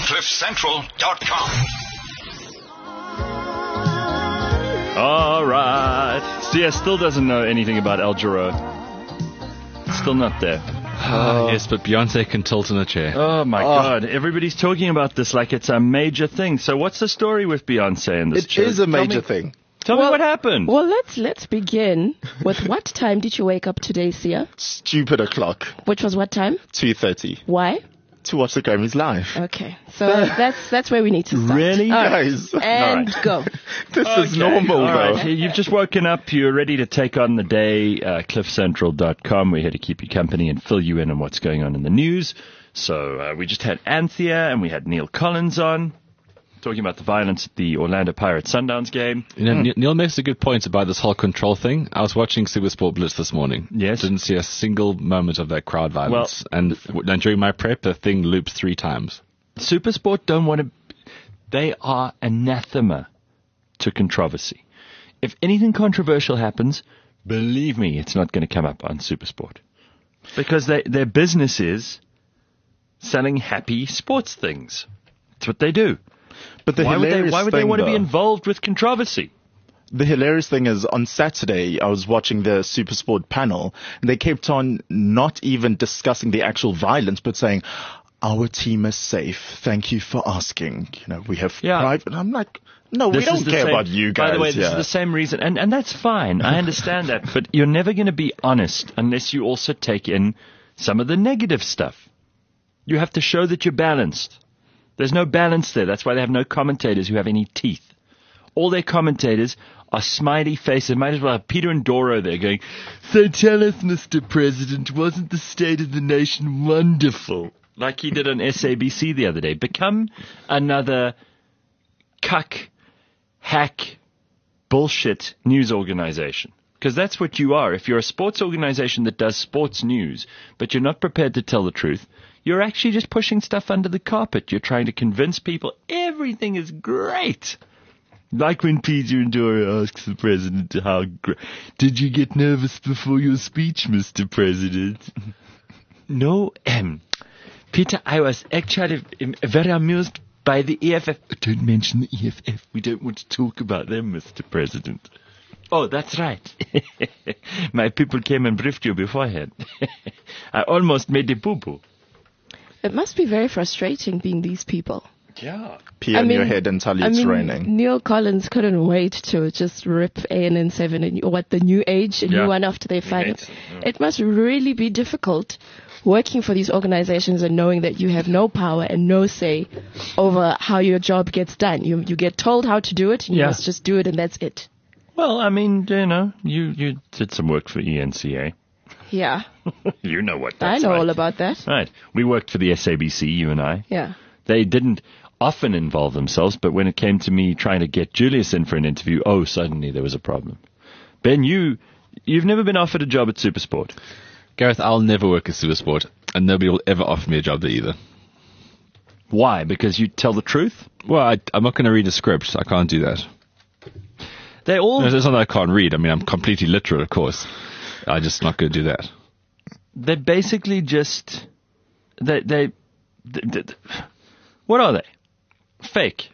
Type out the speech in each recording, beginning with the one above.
CliffCentral.com. All right. Sia still doesn't know anything about El Giro. Still not there. Yes, but Beyonce can tilt in a chair. Oh, my God. Everybody's talking about this like it's a major thing. So what's the story with Beyonce and this It chick? is a major thing. Tell me what happened. Well, let's begin with what time did you wake up today, Sia? Stupid o'clock. Which was what time? 2:30. Why? To watch the Grammys live. Okay, so that's where we need to start. Really? All right. Guys. And go. This is normal, All though. right. You've just woken up. You're ready to take on the day. CliffCentral.com. We're here to keep you company and fill you in on what's going on in the news. So we just had Anthea and we had Neil Collins on, talking about the violence at the Orlando Pirates Sundowns game. You know, Neil makes a good point about this whole control thing. I was watching Supersport Blitz this morning. Yes. Didn't see a single moment of that crowd violence. And during my prep, the thing looped 3 times. Supersport don't want to. They are anathema to controversy. If anything controversial happens, believe me, it's not going to come up on Supersport. Because their business is selling happy sports things. That's what they do. But the Why would they want to be though, involved with controversy? The hilarious thing is, on Saturday, I was watching the Supersport panel, and they kept on not even discussing the actual violence, but saying, our team is safe. Thank you for asking. You know, we have private. I'm like, no, we don't care about you guys. By the way, this is the same reason, and that's fine. I understand that. But you're never going to be honest unless you also take in some of the negative stuff. You have to show that you're balanced. There's no balance there. That's why they have no commentators who have any teeth. All their commentators are smiley faces. Might as well have Peter and Doro there going, so tell us, Mr. President, wasn't the state of the nation wonderful? Like he did on SABC the other day. Become another cuck, hack, bullshit news organization. Because that's what you are. If you're a sports organization that does sports news, but you're not prepared to tell the truth, you're actually just pushing stuff under the carpet. You're trying to convince people everything is great. Like when Peter and Dora asks the president how great. Did you get nervous before your speech, Mr. President? No, Peter, I was actually very amused by the EFF. Don't mention the EFF. We don't want to talk about them, Mr. President. Oh, that's right. My people came and briefed you beforehand. I almost made a boo-boo. It must be very frustrating being these people. Yeah. Pee on your head and tell you it's raining. Neil Collins couldn't wait to just rip ANN7 and what the new age, a new one after they find it. It must really be difficult working for these organizations and knowing that you have no power and no say over how your job gets done. You get told how to do it and you must just do it and that's it. Well, I mean, you know, you did some work for ENCA. Yeah. You know what that's I know like. all about that. Right. We worked for the SABC, you and I. Yeah. They didn't often involve themselves, but when it came to me trying to get Julius in for an interview, suddenly there was a problem. Ben, you've never been offered a job at Supersport. Gareth, I'll never work at Supersport, and nobody will ever offer me a job there either. Why? Because you tell the truth? Well, I'm not going to read a script. I can't do that. They all... It's not that I can't read. I mean, I'm completely literate, of course. I'm just not going to do that. They're basically just... They what are they? Fake.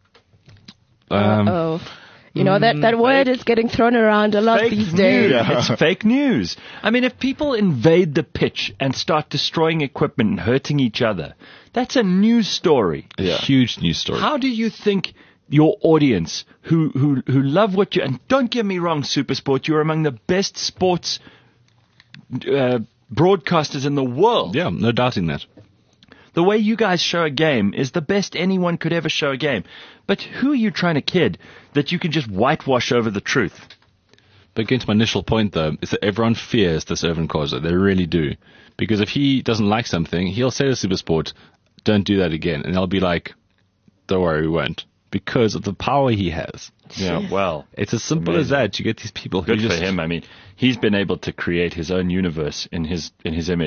You know, that word is getting thrown around a lot these days. Yeah. It's fake news. I mean, if people invade the pitch and start destroying equipment and hurting each other, that's a news story. Yeah. Huge news story. How do you think your audience who love what you... And don't get me wrong, Supersport, you're among the best sports broadcasters in the world. Yeah, no doubting that. The way you guys show a game is the best anyone could ever show a game. But who are you trying to kid that you can just whitewash over the truth? But getting to my initial point, though, is that everyone fears this Irvin Khoza. They really do. Because if he doesn't like something, he'll say to Supersport, don't do that again. And they'll be like, don't worry, we won't. Because of the power he has. Yeah, well. It's as simple as that. You get these people who Good for him. I mean, he's been able to create his own universe in his image.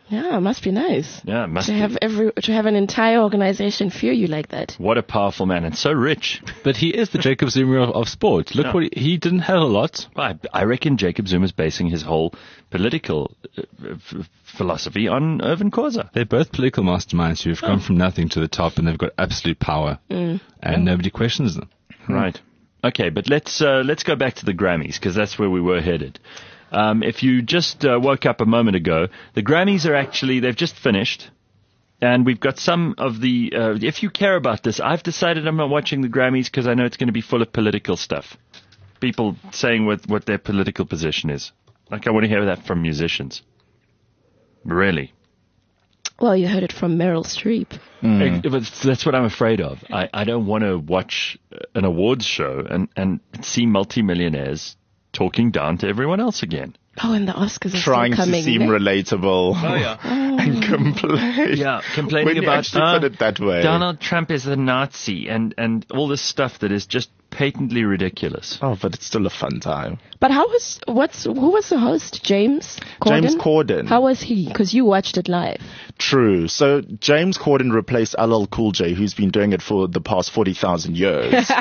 Yeah, it must be nice. Yeah, it must to be. have an entire organization fear you like that. What a powerful man, and so rich. But he is the Jacob Zuma of sport. Look what he didn't have a lot. I reckon Jacob Zuma's basing his whole political philosophy on Irvin Khoza. They're both political masterminds who have gone from nothing to the top, and they've got absolute power, and nobody questions them. Right. Okay, but let's go back to the Grammys, because that's where we were headed. If you just woke up a moment ago, the Grammys they've just finished. And we've got some of the, if you care about this, I've decided I'm not watching the Grammys because I know it's going to be full of political stuff. People saying what their political position is. Like, I want to hear that from musicians. Really. Well, you heard it from Meryl Streep. That's what I'm afraid of. I don't want to watch an awards show and see multimillionaires talking down to everyone else again. Oh, and the Oscars are trying still coming. to seem relatable. Oh, yeah. And complain. Yeah, complaining when you about actually put it that way. Donald Trump is a Nazi and all this stuff that is just patently ridiculous. Oh, but it's still a fun time. But who was the host? James Corden? James Corden. How was he? Because you watched it live. True. So James Corden replaced LL Cool J, who's been doing it for the past 40,000 years.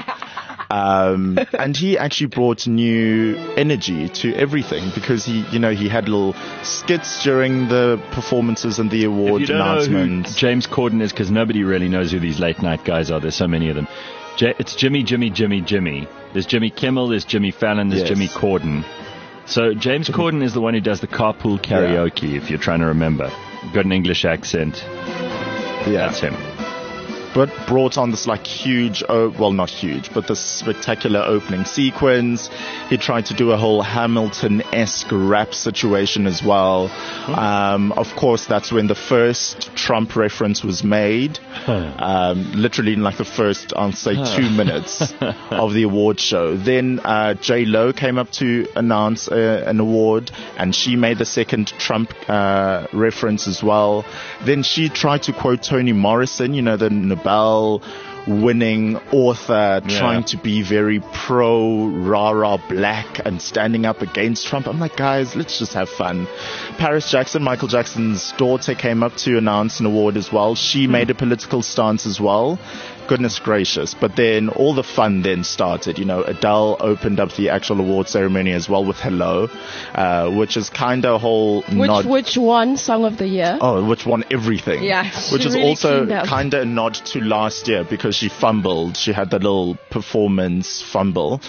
And he actually brought new energy to everything because he had little skits during the performances and the award announcements. Know who James Corden is, because nobody really knows who these late night guys are. There's so many of them. It's Jimmy. There's Jimmy Kimmel, there's Jimmy Fallon, there's Jimmy Corden. So James Corden is the one who does the carpool karaoke, if you're trying to remember. Got an English accent. Yeah. That's him. But brought on this huge, not huge, but this spectacular opening sequence. He tried to do a whole Hamilton-esque rap situation as well. Of course, that's when the first Trump reference was made. Literally in the first, I'll say 2 minutes of the award show. Then J-Lo came up to announce an award, and she made the second Trump reference as well. Then she tried to quote Toni Morrison, the Nobel-winning author, trying to be very pro-rah-rah black and standing up against Trump. I'm like, guys, let's just have fun. Paris Jackson, Michael Jackson's daughter, came up to announce an award as well. She made a political stance as well. Goodness gracious. But then all the fun then started. Adele opened up the actual award ceremony as well with Hello, which is kind of a whole nod. Which won Song of the Year? Oh, which won everything. Yeah. Which is really also kind of a nod to last year because she fumbled. She had that little performance fumble.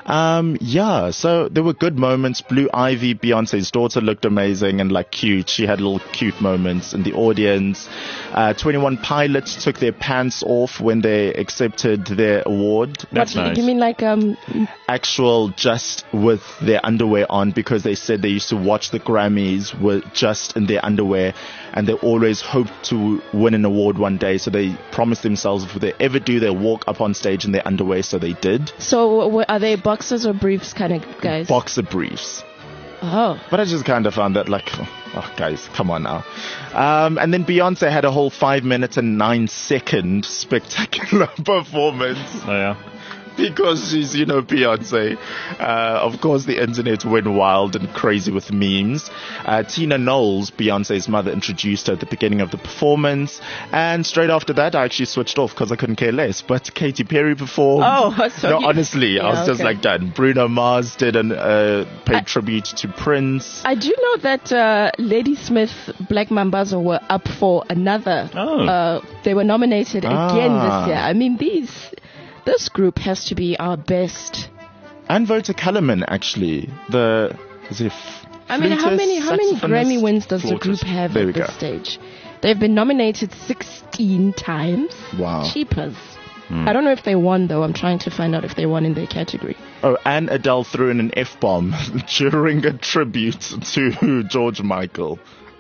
So there were good moments. Blue Ivy, Beyonce's daughter, looked amazing and cute. She had little cute moments in the audience. 21 Pilots took their pants off when they accepted their award. That's nice. You mean actual just with their underwear on, because they said they used to watch the Grammys with just in their underwear and they always hoped to win an award one day, so they promised themselves if they ever do, they'll walk up on stage in their underwear, so they did. So are they boxers or briefs kind of guys? Boxer briefs. Oh. But I just kind of found that guys, come on now. And then Beyonce had a whole 5 minutes and 9 second spectacular performance. Oh, yeah. Because she's, Beyonce. Of course, the internet went wild and crazy with memes. Tina Knowles, Beyonce's mother, introduced her at the beginning of the performance. And straight after that, I actually switched off because I couldn't care less. But Katy Perry performed. Oh, so no, honestly, I was just done. Bruno Mars did paid tribute to Prince. I do know that Lady Smith, Black Mambazo were up for another. They were nominated again this year. I mean, this group has to be our best. And Volta Kellerman, actually. How many Grammy wins does the group have at this stage? They've been nominated 16 times. Wow. Cheapers. I don't know if they won, though. I'm trying to find out if they won in their category. Oh, and Adele threw in an F-bomb during a tribute to George Michael.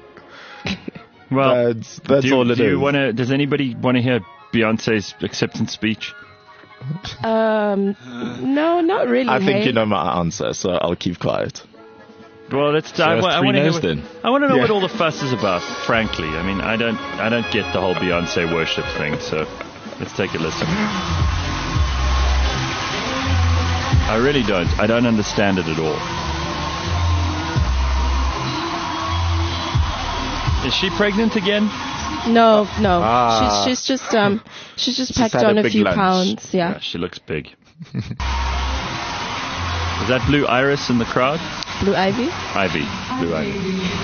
Well, that's all it is. Does anybody want to hear Beyonce's acceptance speech? No, not really. I think you know my answer, so I'll keep quiet. Well, let's. I want to know what all the fuss is about. Frankly, I mean, I don't get the whole Beyonce worship thing. So let's take a listen. I really don't. I don't understand it at all. Is she pregnant again? No. Ah. She's just packed had on a a big few lunch. pounds. Yeah. She looks big. Is that Blue Iris in the crowd? Blue Ivy. Blue Ivy.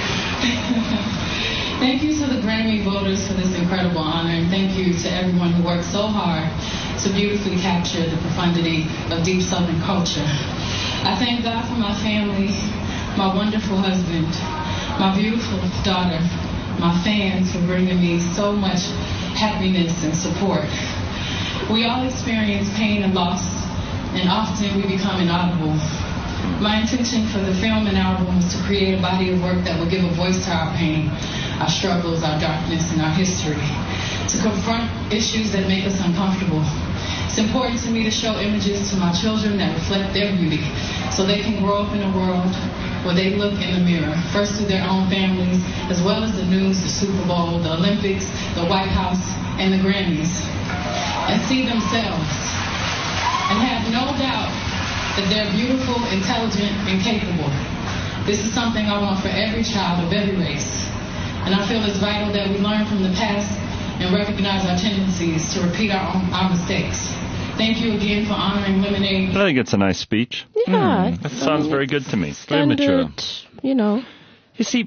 Thank you to the Grammy voters for this incredible honor, and thank you to everyone who worked so hard to beautifully capture the profundity of deep Southern culture. I thank God for my family, my wonderful husband, my beautiful daughter, my fans for bringing me so much happiness and support. We all experience pain and loss, and often we become inaudible. My intention for the film and album was to create a body of work that will give a voice to our pain, our struggles, our darkness, and our history, to confront issues that make us uncomfortable. It's important to me to show images to my children that reflect their beauty, so they can grow up in a world where they look in the mirror, first through their own families, as well as the news, the Super Bowl, the Olympics, the White House, and the Grammys, and see themselves, and have no doubt that they're beautiful, intelligent, and capable. This is something I want for every child of every race. And I feel it's vital that we learn from the past and recognize our tendencies to repeat our mistakes. Thank you again for honoring Lemonade. I think it's a nice speech. Yeah. That sounds very good to me. Very mature. You know. You see,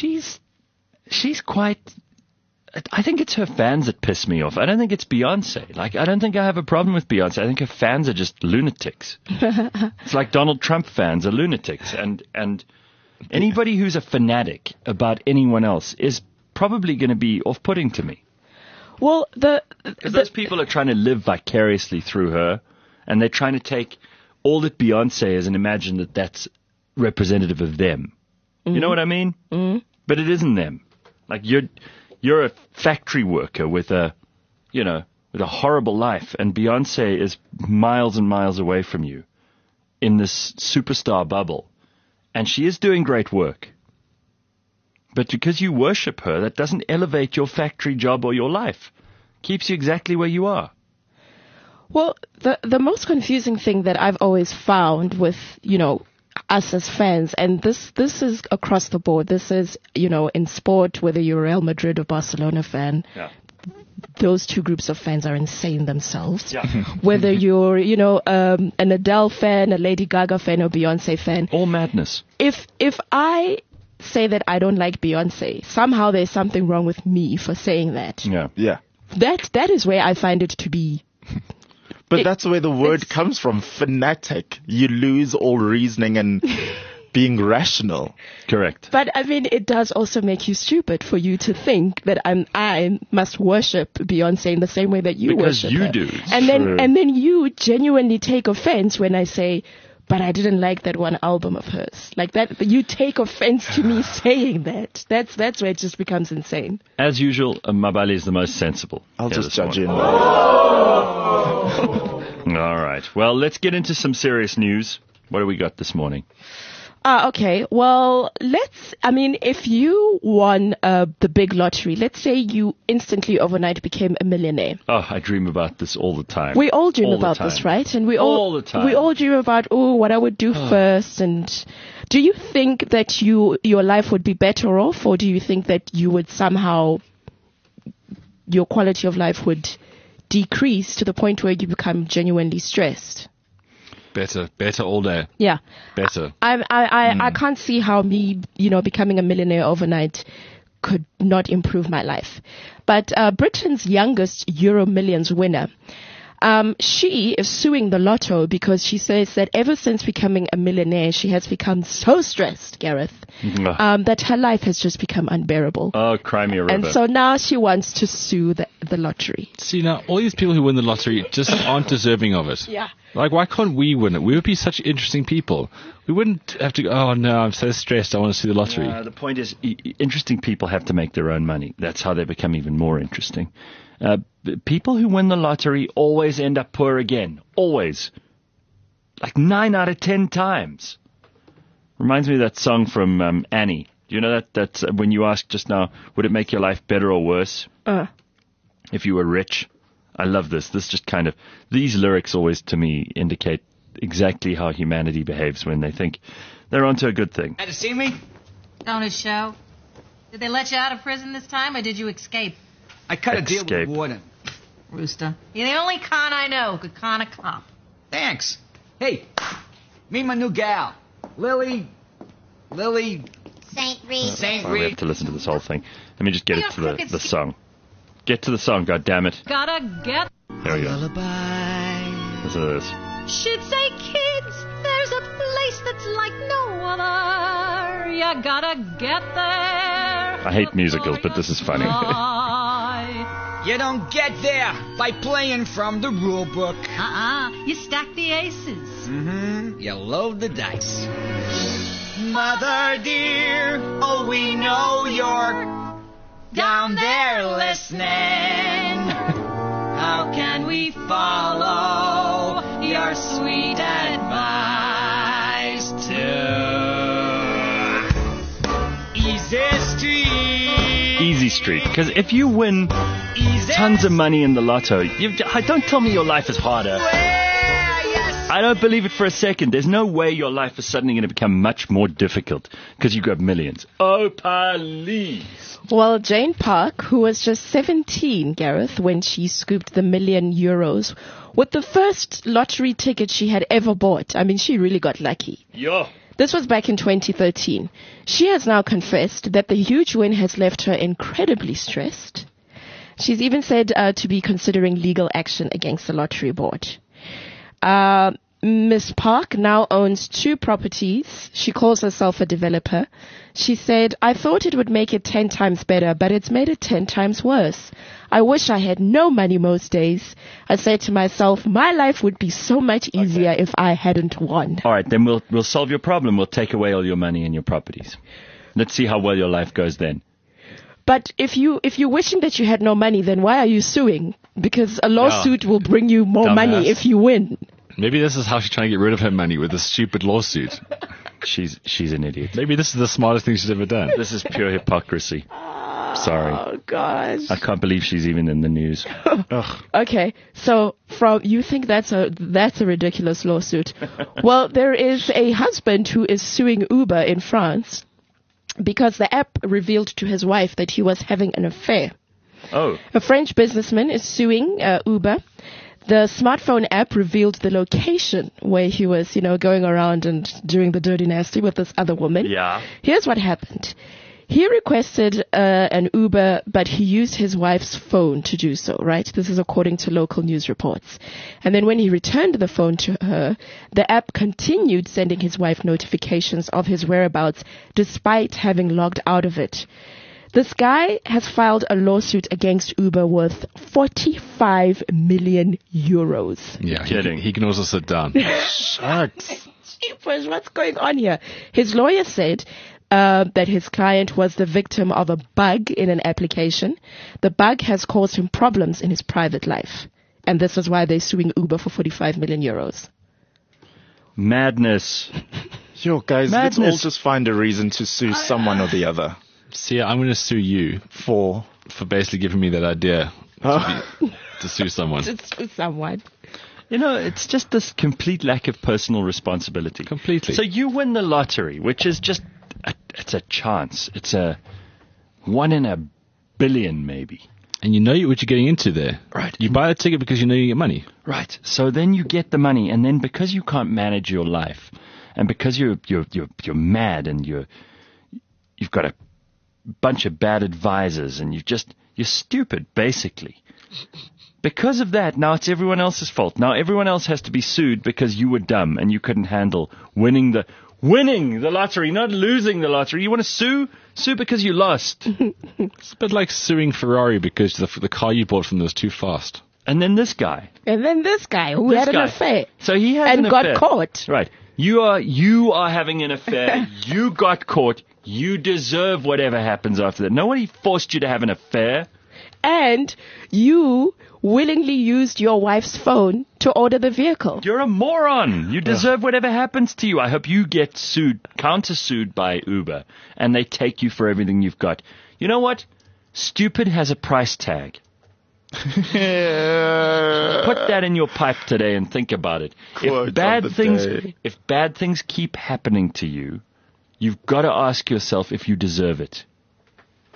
she's quite... I think it's her fans that piss me off. I don't think it's Beyonce. Like, I don't think I have a problem with Beyonce. I think her fans are just lunatics. It's like Donald Trump fans are lunatics. And anybody who's a fanatic about anyone else is probably going to be off-putting to me. Well, Because those people are trying to live vicariously through her, and they're trying to take all that Beyonce is and imagine that that's representative of them. Mm-hmm. You know what I mean? Mm-hmm. But it isn't them. Like, you're a factory worker with a horrible life, and Beyonce is miles and miles away from you in this superstar bubble, and she is doing great work. But because you worship her, that doesn't elevate your factory job or your life. Keeps you exactly where you are. Well, the most confusing thing that I've always found with, us as fans, and this is across the board. This is, in sport, whether you're a Real Madrid or Barcelona fan, those two groups of fans are insane themselves. Yeah. Whether you're, an Adele fan, a Lady Gaga fan, or Beyonce fan. All madness. If I say that I don't like Beyonce, somehow there's something wrong with me for saying that. Yeah. Yeah. That is where I find it to be. But that's where the word comes from, fanatic. You lose all reasoning and being rational. Correct. But I mean, it does also make you stupid for you to think that I must worship Beyonce in the same way that you worship her. Because you do. And then you genuinely take offense when I say, but I didn't like that one album of hers. Like that, you take offense to me saying that. That's where it just becomes insane. As usual, Mabali is the most sensible. I'll just judge you. All right. Well, let's get into some serious news. What do we got this morning? Okay. Well, if you won the big lottery, let's say you instantly overnight became a millionaire. Oh, I dream about this all the time. We all dream about this, right? And all the time. We all dream about, what I would do first. And do you think that your life would be better off, or do you think that you would somehow, your quality of life would decrease to the point where you become genuinely stressed? Better all day. Yeah. Better. I can't see how me, becoming a millionaire overnight could not improve my life. But Britain's youngest Euro Millions winner, she is suing the lotto because she says that ever since becoming a millionaire, she has become so stressed, Gareth, that her life has just become unbearable. Oh, cry me a river. And so now she wants to sue the lottery. See, now, all these people who win the lottery just aren't deserving of it. Yeah. Like, why can't we win it? We would be such interesting people. We wouldn't have to go, oh, no, I'm so stressed, I want to see the lottery. The point is, interesting people have to make their own money. That's how they become even more interesting. People who win the lottery always end up poor again. Always. Like 9 out of 10 times. Reminds me of that song from Annie. Do you know that? That's when you asked just now, would it make your life better or worse? If you were rich? I love this. This just kind of, these lyrics always to me indicate exactly how humanity behaves when they think they're onto a good thing. Had to see me? On a show? Did they let you out of prison this time, or did you escape? I cut a deal with Escape. Warden. Rooster. You're the only con I know who could con a cop. Thanks. Hey, meet my new gal, Lily St. Reed. St. Oh, we have Reed. to listen to this whole thing. Let me just get it to the song. Get to the song, goddammit. Gotta get. There we go. Lullaby. Listen to this. She'd say, kids, there's a place that's like no other. You gotta get there. I hate musicals, but this is funny. You don't get there by playing from the rule book. You stack the aces. Mm-hmm. You load the dice. Mother dear, oh, we know you're down there listening. How can we follow your sweet advice to Easy Street? Easy Street. Because if you win Easy tons of money in the lotto, don't tell me your life is harder. Yes. I don't believe it for a second. There's no way your life is suddenly going to become much more difficult because you got millions. Oh, please. Well, Jane Park, who was just 17, Gareth, when she scooped the €1 million with the first lottery ticket she had ever bought. I mean, she really got lucky. Yo. This was back in 2013. She has now confessed that the huge win has left her incredibly stressed. She's even said to be considering legal action against the lottery board. Miss Park now owns 2 properties. She calls herself a developer. She said, I thought it would make it 10 times better, but it's made it 10 times worse. I wish I had no money most days. I said to myself, my life would be so much easier if I hadn't won. All right, then we'll solve your problem. We'll take away all your money and your properties. Let's see how well your life goes then. But if you're wishing that you had no money, then why are you suing? Because a lawsuit will bring you more money if you win. Maybe this is how she's trying to get rid of her money, with this stupid lawsuit. She's an idiot. Maybe this is the smartest thing she's ever done. This is pure hypocrisy. Sorry. Oh, gosh. I can't believe she's even in the news. Okay, so you think that's a ridiculous lawsuit. Well, there is a husband who is suing Uber in France because the app revealed to his wife that he was having an affair. Oh. A French businessman is suing Uber. The smartphone app revealed the location where he was, going around and doing the dirty nasty with this other woman. Yeah. Here's what happened. He requested an Uber, but he used his wife's phone to do so, right? This is according to local news reports. And then when he returned the phone to her, the app continued sending his wife notifications of his whereabouts despite having logged out of it. This guy has filed a lawsuit against Uber worth €45 million. Yeah, Kidding. He can also sit down. Shucks. Jeepers, what's going on here? His lawyer said that his client was the victim of a bug in an application. The bug has caused him problems in his private life. And this is why they're suing Uber for €45 million. Madness. Yo, guys, Madness. let's all just find a reason to sue someone or the other. See, I'm going to sue you For basically giving me that idea to sue someone. Just sue someone. It's just this complete lack of personal responsibility. Completely. So you win the lottery, which is just, it's a chance. It's a 1 in a billion, maybe. And you know what you're getting into there. Right. You buy the ticket because you know you get money. Right. So then you get the money, and then because you can't manage your life, and because you're mad, and you've got a bunch of bad advisors, and you're stupid, basically. Because of that, now it's everyone else's fault. Now everyone else has to be sued because you were dumb and you couldn't handle winning the lottery, not losing the lottery. You want to sue? Sue because you lost. It's a bit like suing Ferrari because the car you bought from them was too fast. And then this guy. Who had an affair. So he has and an got affair. caught. Right. You are having an affair. You got caught. You deserve whatever happens after that. Nobody forced you to have an affair. And you willingly used your wife's phone to order the vehicle. You're a moron. You deserve whatever happens to you. I hope you get countersued by Uber, and they take you for everything you've got. You know what? Stupid has a price tag. Put that in your pipe today and think about it. If bad things keep happening to you, you've got to ask yourself if you deserve it.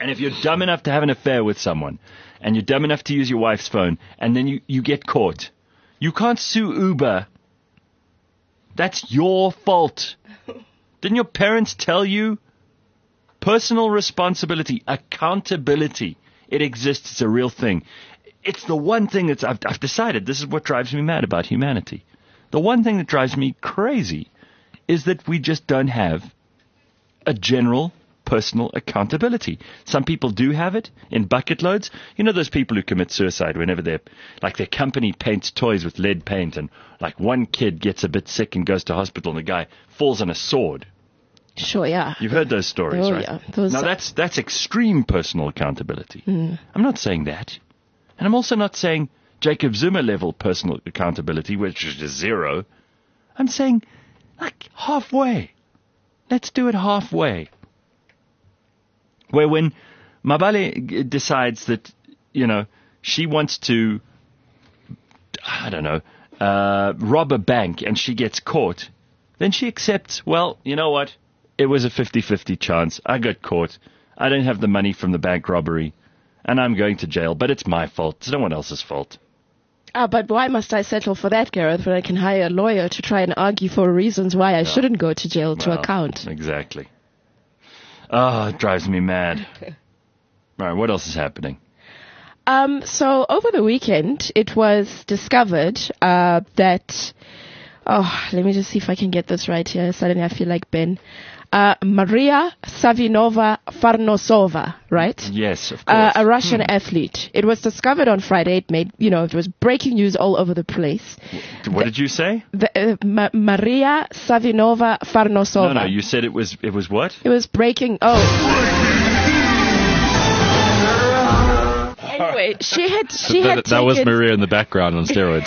And if you're dumb enough to have an affair with someone, and you're dumb enough to use your wife's phone, and then you get caught, you can't sue Uber. That's your fault. Didn't your parents tell you? Personal responsibility, accountability. It exists. It's a real thing. It's the one thing that I've decided this is what drives me mad about humanity. The one thing that drives me crazy is that we just don't have a general personal accountability. Some people do have it in bucket loads. You know those people who commit suicide whenever their company paints toys with lead paint, and like one kid gets a bit sick and goes to hospital and the guy falls on a sword. Sure, yeah. You've heard those stories, right? Yeah. Now that's extreme personal accountability. I'm not saying that. And I'm also not saying Jacob Zuma level personal accountability, which is 0. I'm saying like halfway. Let's do it halfway. Where when Mabale decides that, she wants to, rob a bank and she gets caught, then she accepts, well, you know what? It was a 50-50 chance. I got caught. I don't have the money from the bank robbery, and I'm going to jail, but it's my fault. It's no one else's fault. But why must I settle for that, Gareth, when I can hire a lawyer to try and argue for reasons why I shouldn't go to jail to account? Exactly. Oh, it drives me mad. All right, what else is happening? So over the weekend, it was discovered that... Oh, let me just see if I can get this right here. Suddenly I feel like Ben. Maria Savinova-Farnosova, right? Yes, of course. A Russian athlete. It was discovered on Friday. It made, it was breaking news all over the place. What did you say? Maria Savinova-Farnosova. No, you said it was what? It was breaking, Anyway, she had that was Maria in the background on steroids.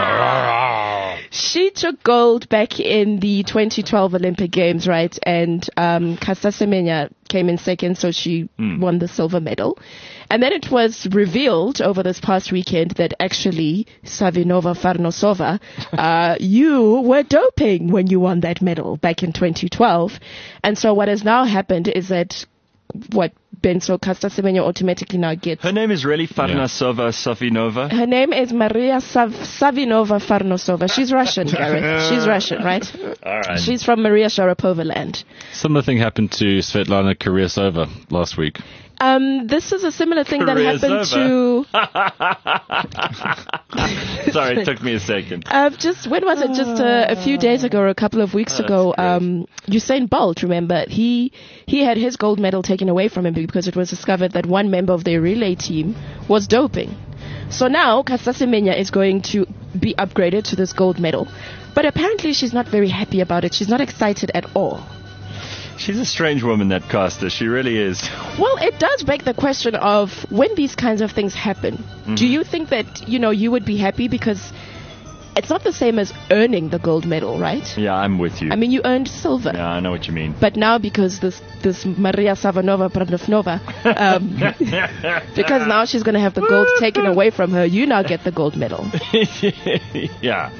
She took gold back in the 2012 Olympic Games, right? And Caster Semenya came in second, so she won the silver medal. And then it was revealed over this past weekend that actually, Savinova-Farnosova, you were doping when you won that medal back in 2012. And so what has now happened is that Caster Semenya automatically now gets. Her name is really Farnosova Savinova? Her name is Maria Savinova-Farnosova. She's Russian, Gareth. She's Russian, right? All right. She's from Maria Sharapova land. Similar thing happened to Svetlana Kuryasova last week. This is a similar thing that happened to... Sorry, it took me a second. When was it? Just a few days ago or a couple of weeks ago, Usain Bolt, remember, he had his gold medal taken away from him because it was discovered that one member of their relay team was doping. So now, Caster Semenya is going to be upgraded to this gold medal. But apparently she's not very happy about it. She's not excited at all. She's a strange woman, that Caster. She really is. Well, it does beg the question of when these kinds of things happen. Do you think that, you would be happy? Because it's not the same as earning the gold medal, right? Yeah, I'm with you. I mean, you earned silver. Yeah, I know what you mean. But now because this Maria Savinova-Farnosova, because now she's going to have the gold taken away from her, you now get the gold medal. Yeah.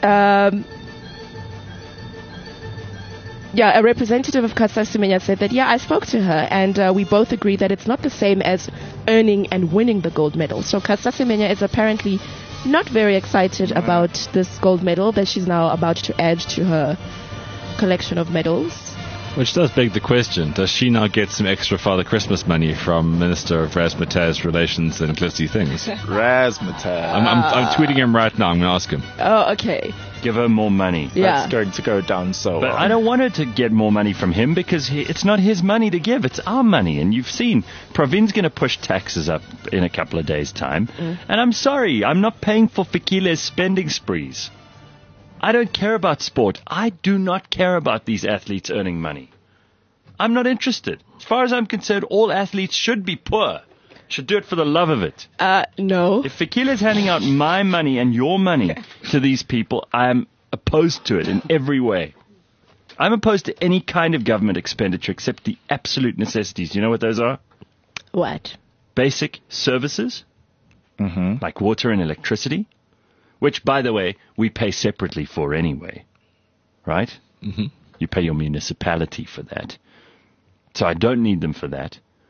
A representative of Caster Semenya said that, I spoke to her and we both agree that it's not the same as earning and winning the gold medal. So Caster Semenya is apparently not very excited about this gold medal that she's now about to add to her collection of medals. Which does beg the question, does she now get some extra Father Christmas money from Minister of Razzmatazz Relations and Glitzy Things? Razzmatazz. I'm tweeting him right now. I'm going to ask him. Oh, okay. Give her more money. Yeah. That's going to go down so But I don't want her to get more money from him because it's not his money to give. It's our money. And you've seen Pravin's going to push taxes up in a couple of days' time. And I'm sorry, I'm not paying for Fikile's spending sprees. I don't care about sport. I do not care about these athletes earning money. I'm not interested. As far as I'm concerned, all athletes should be poor. Should do it for the love of it. No. If Fikile's handing out my money and your money to these people, I am opposed to it in every way. I'm opposed to any kind of government expenditure except the absolute necessities. Do you know what those are? What? Basic services, like water and electricity, which, by the way, we pay separately for anyway, right? You pay your municipality for that. So I don't need them for that.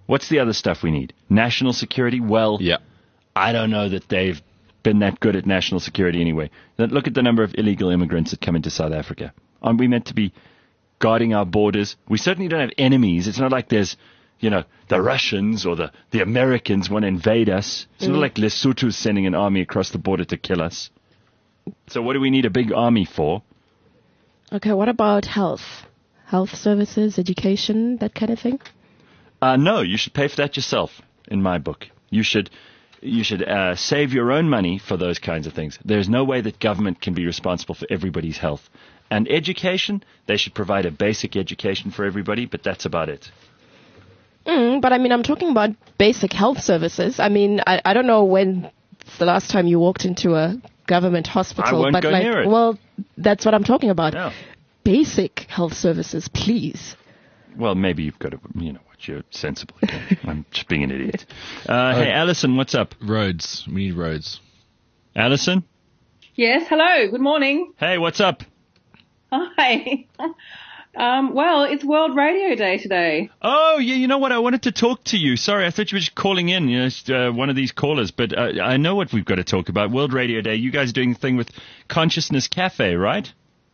What's the other stuff we need? National security? Well, Yeah. I don't know that they've been that good at national security anyway. Look at the number of illegal immigrants that come into South Africa. Aren't we meant to be guarding our borders? We certainly don't have enemies. It's not like there's, the Russians or the Americans want to invade us. It's not like Lesotho's sending an army across the border to kill us. So what do we need a big army for? Okay, what about health? Health services, education, that kind of thing? No, you should pay for that yourself, in my book. You should save your own money for those kinds of things. There's no way that government can be responsible for everybody's health. And education, they should provide a basic education for everybody, but that's about it. But I'm talking about basic health services. I don't know when the last time you walked into a government hospital. I won't go near it. Well, that's what I'm talking about. No. Basic health services, please. Well, maybe you've got to, you're sensible again. I'm just being an idiot. Hey, Alison, what's up? Roads. We need roads. Alison? Yes, hello. Good morning. Hey, what's up? Hi. Well, it's World Radio Day today. Oh, yeah, you know what? I wanted to talk to you. Sorry, I thought you were just calling in, one of these callers. But I know what we've got to talk about. World Radio Day. You guys are doing the thing with Consciousness Cafe, right?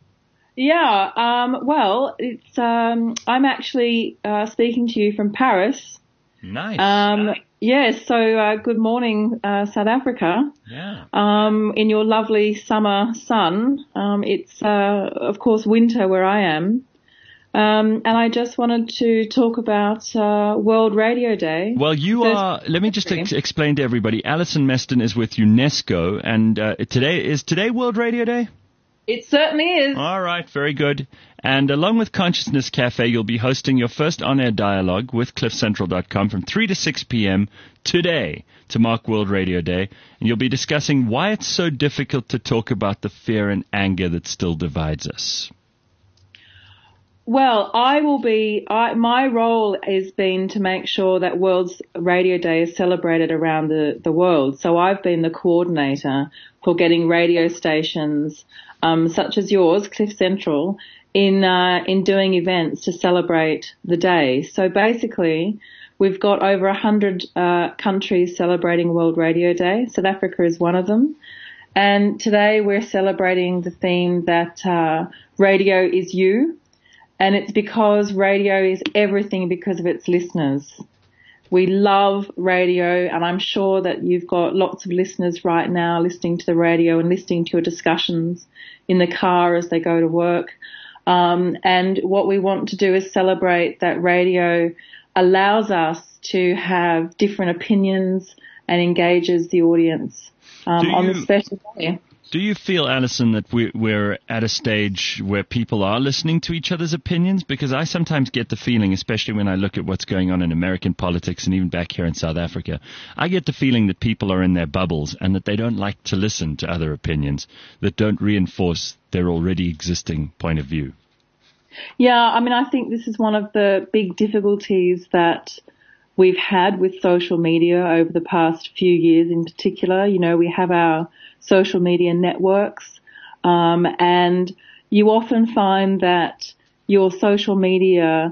Yeah. Well, it's I'm actually speaking to you from Paris. Nice. Yes. So good morning, South Africa. Yeah. In your lovely summer sun. It's of course winter where I am. And I just wanted to talk about World Radio Day. Well, let me just explain to everybody. Alison Meston is with UNESCO, and today World Radio Day? It certainly is. All right, very good. And along with Consciousness Cafe, you'll be hosting your first on-air dialogue with CliffCentral.com from 3 to 6 p.m. today to mark World Radio Day. And you'll be discussing why it's so difficult to talk about the fear and anger that still divides us. Well, my role has been to make sure that World Radio Day is celebrated around the world. So I've been the coordinator for getting radio stations, such as yours, Cliff Central, in doing events to celebrate the day. So basically, we've got over 100 countries celebrating World Radio Day. South Africa is one of them. And today we're celebrating the theme that radio is you. And it's because radio is everything because of its listeners. We love radio, and I'm sure that you've got lots of listeners right now listening to the radio and listening to your discussions in the car as they go to work. And what we want to do is celebrate that radio allows us to have different opinions and engages the audience on this special day. Do you feel, Alison, that we're at a stage where people are listening to each other's opinions? Because I sometimes get the feeling, especially when I look at what's going on in American politics and even back here in South Africa, I get the feeling that people are in their bubbles and that they don't like to listen to other opinions that don't reinforce their already existing point of view. Yeah, I think this is one of the big difficulties that we've had with social media over the past few years in particular. We have our social media networks, and you often find that your social media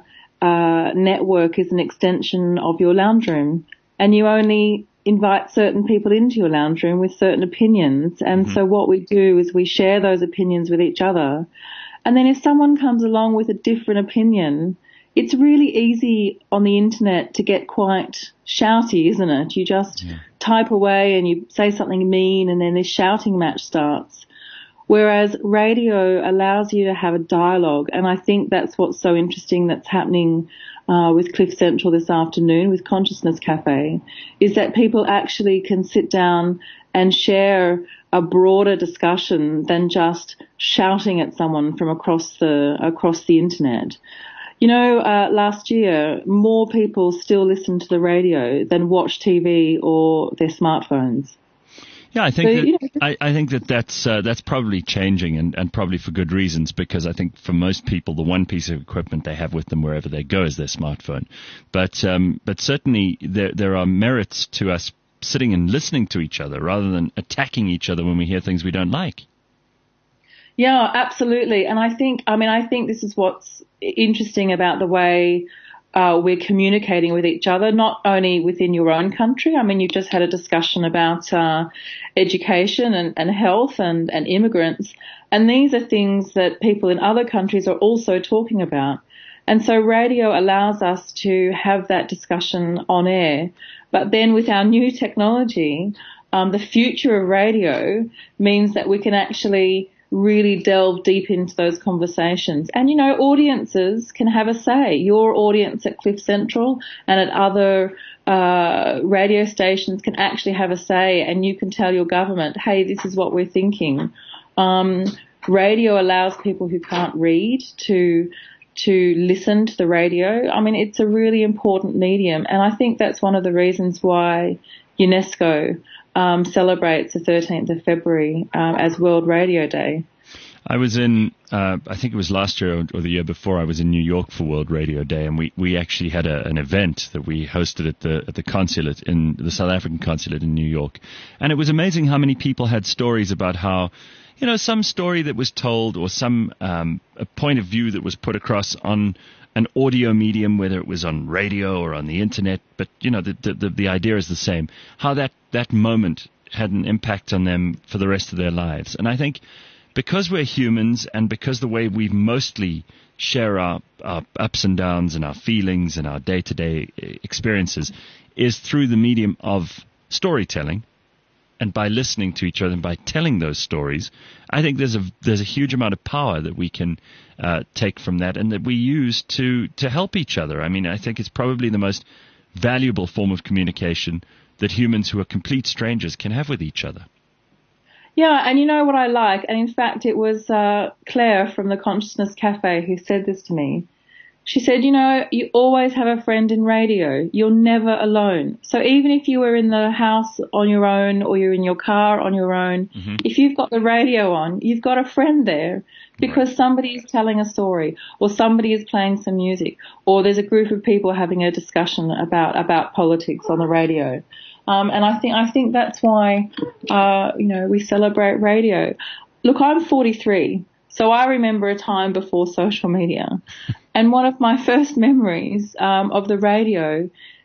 network is an extension of your lounge room, and you only invite certain people into your lounge room with certain opinions. And so what we do is we share those opinions with each other. And then if someone comes along with a different opinion, it's really easy on the internet to get quite shouty, isn't it? You just type away and you say something mean and then this shouting match starts. Whereas radio allows you to have a dialogue, and I think that's what's so interesting that's happening with Cliff Central this afternoon with Consciousness Cafe, is that people actually can sit down and share a broader discussion than just shouting at someone from across the internet. Last year, more people still listened to the radio than watch TV or their smartphones. Yeah, I think I think that's probably changing, and probably for good reasons, because I think for most people the one piece of equipment they have with them wherever they go is their smartphone. But certainly there are merits to us sitting and listening to each other rather than attacking each other when we hear things we don't like. Yeah, absolutely. And I think this is what's interesting about the way we're communicating with each other, not only within your own country. I mean, you've just had a discussion about education and health and immigrants, and these are things that people in other countries are also talking about. And so radio allows us to have that discussion on air. But then with our new technology, the future of radio means that we can actually really delve deep into those conversations. And, you know, audiences can have a say. Your audience at Cliff Central and at other radio stations can actually have a say, and you can tell your government, hey, this is what we're thinking. Radio allows people who can't read to listen to the radio. I mean, it's a really important medium, and I think that's one of the reasons why UNESCO celebrates the 13th of February as World Radio Day. I was in, I think it was last year or the year before, I was in New York for World Radio Day, and we actually had an event that we hosted at the consulate, in the South African consulate in New York. And it was amazing how many people had stories about how, you know, some story that was told or some a point of view that was put across on an audio medium, whether it was on radio or on the internet, but, you know, the idea is the same, how that moment had an impact on them for the rest of their lives. And I think because we're humans, and because the way we mostly share our ups and downs and our feelings and our day-to-day experiences is through the medium of storytelling, and by listening to each other and by telling those stories, I think there's a huge amount of power that we can take from that, and that we use to help each other. I mean, I think it's probably the most valuable form of communication that humans who are complete strangers can have with each other. Yeah, and you know what I like? And in fact, it was Claire from the Consciousness Cafe who said this to me. She said, you know, you always have a friend in radio. You're never alone. So even if you were in the house on your own, or you're in your car on your own, if you've got the radio on, you've got a friend there, because somebody is telling a story, or somebody is playing some music, or there's a group of people having a discussion about politics on the radio. And I think that's why, you know, we celebrate radio. Look, I'm 43, so I remember a time before social media. And one of my first memories of the radio,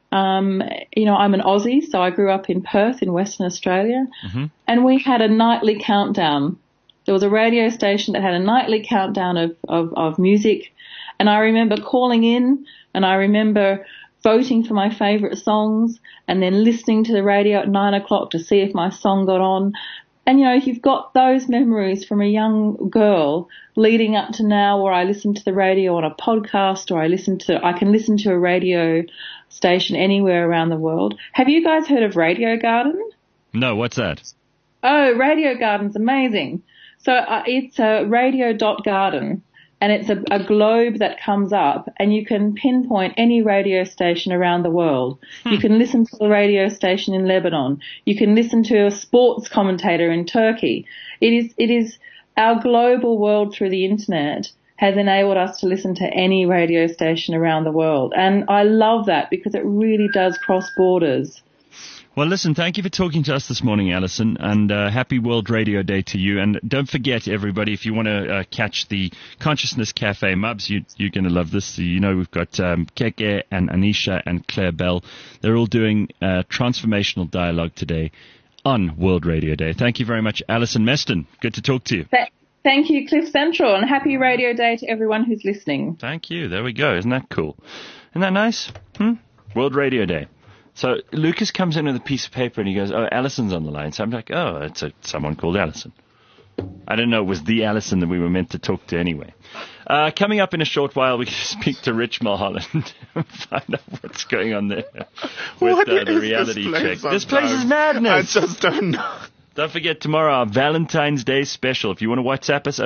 you know, I'm an Aussie, so I grew up in Perth in Western Australia, and we had a nightly countdown. There was a radio station that had a nightly countdown of music, and I remember calling in, and I remember voting for my favourite songs, and then listening to the radio at 9 o'clock to see if my song got on. And, you know, you've got those memories from a young girl leading up to now, where I listen to the radio on a podcast, or I can listen to a radio station anywhere around the world. Have you guys heard of Radio Garden? No, what's that? Oh, Radio Garden's amazing. So it's radio.garden. And it's a globe that comes up, and you can pinpoint any radio station around the world. You can listen to a radio station in Lebanon. You can listen to a sports commentator in Turkey. It is our global world through the internet has enabled us to listen to any radio station around the world. And I love that, because it really does cross borders. Well, listen, thank you for talking to us this morning, Alison, and happy World Radio Day to you. And don't forget, everybody, if you want to catch the Consciousness Cafe, Mubs, you're going to love this. You know, we've got Keke and Anisha and Claire Bell. They're all doing transformational dialogue today on World Radio Day. Thank you very much, Alison Meston. Good to talk to you. Thank you, Cliff Central, and happy Radio Day to everyone who's listening. Thank you. There we go. Isn't that cool? Isn't that nice? World Radio Day. So Lucas comes in with a piece of paper and he goes, oh, Alison's on the line. So I'm like, oh, it's someone called Alison. I didn't know it was the Alison that we were meant to talk to anyway. Coming up in a short while, we can speak to Rich Mulholland and find out what's going on there with the reality check. This place is madness. I just don't know. Don't forget, tomorrow, our Valentine's Day special. If you want to WhatsApp us,